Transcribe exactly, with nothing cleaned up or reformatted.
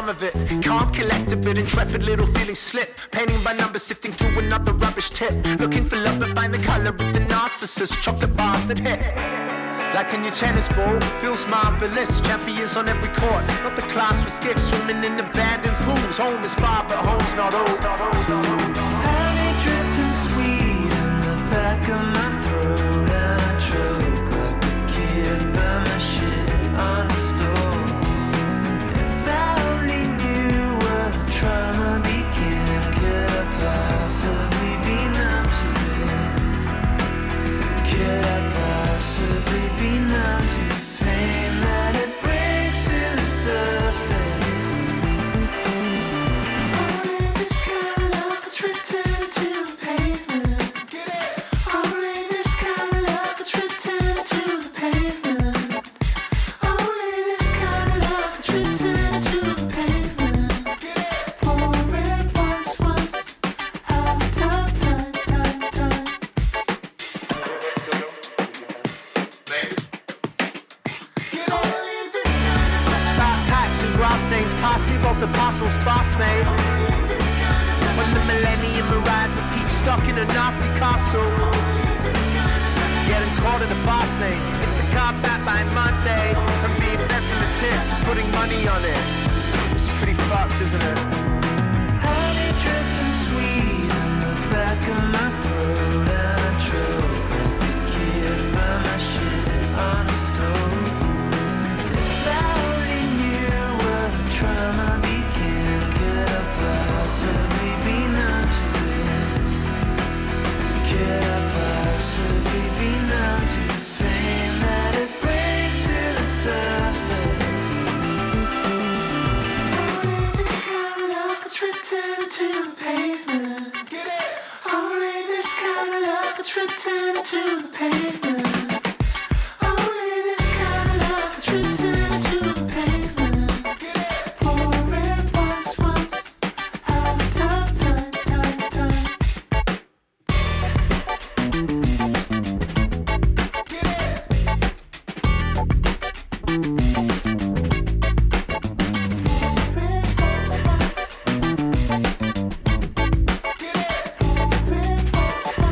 some of it. Calm, collected, but intrepid, little feelings slip. Painting by numbers, sifting through another rubbish tip. Looking for love, but find the color of the narcissist. Chocolate bars that hit like a new tennis ball, feels marvelous. Champions on every court, not the class we skip. Swimming in abandoned pools. Home is far, but home's not old. Honey dripping sweet in the back of my throat. I choke like a kid by my shit on the stove. If I only knew where the trauma began, could I possibly be numb to it? Could I possibly be numb to the flame that it brings to the surface? Only this kind of love gets written to the pavement. Only this kind of love gets written to the pavement. Only this kind of love gets written to the pavement. Pour it once, once, have a tough time, time, time. Backpacks and grass stains pass me, both the parcels fast made. When the millennium arrives, a peach stuck in a nasty castle. Getting caught in the fast lane. Hit the car back by Monday. From being fed from the tip to putting money on it. It's pretty fucked, isn't it? Honey dripping sweet in the back of my throat. I choke like a kid by my shit on the stove. If I only knew where the trauma began, could I possibly be numb to it? Could I possibly be numb to the flame that it brings to the surface? Only this kind of love gets written to the pavement. Only this kind of love gets written to the pavement. Only this kind of love gets written to the pavement. Pour it once, once, have a tough time, time, time. Get it.